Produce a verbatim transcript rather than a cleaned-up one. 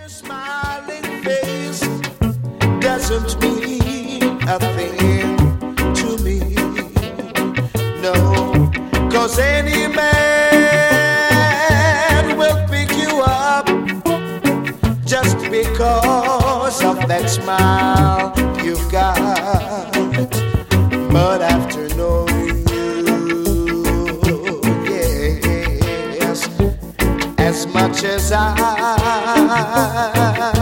Smiling face doesn't mean a thing to me. No, 'cause any man will pick you up just because of that smile you've got. But after knowing you, yes, as much as I